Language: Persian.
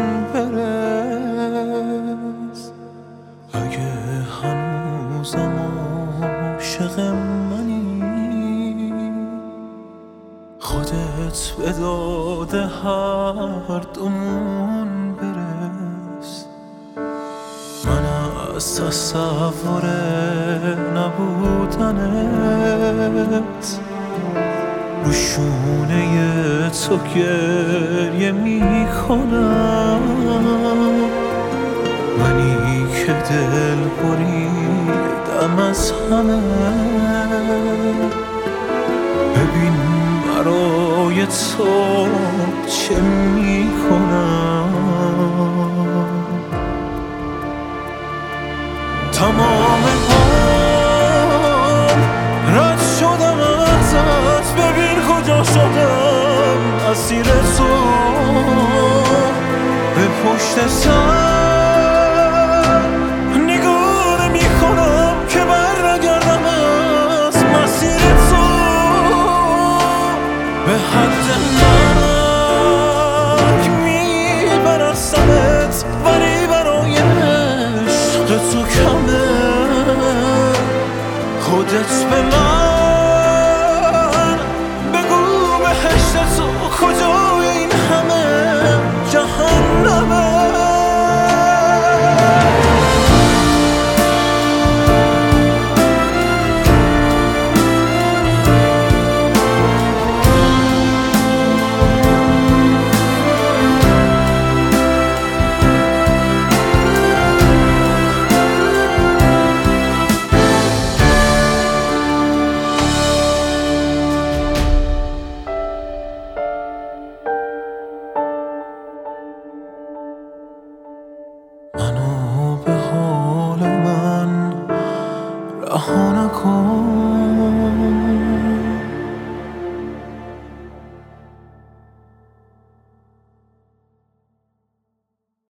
برس. اگه هنوزم عاشق منی، خودت به داد هر دومون برس. من از تصور نبودنت رو شونه تو گریه میکنم. منی که دل بریدم از همه، ببین برای تو چه میکنم. تمام هم رد شدم ازت، ببین کجا شدم اسیر تو. به پشت سر نگاه میکنم که بر نگردم از مسیر تو. به حد مرگ میبرستمت، ولی برای عشق تو کمه. خودت به من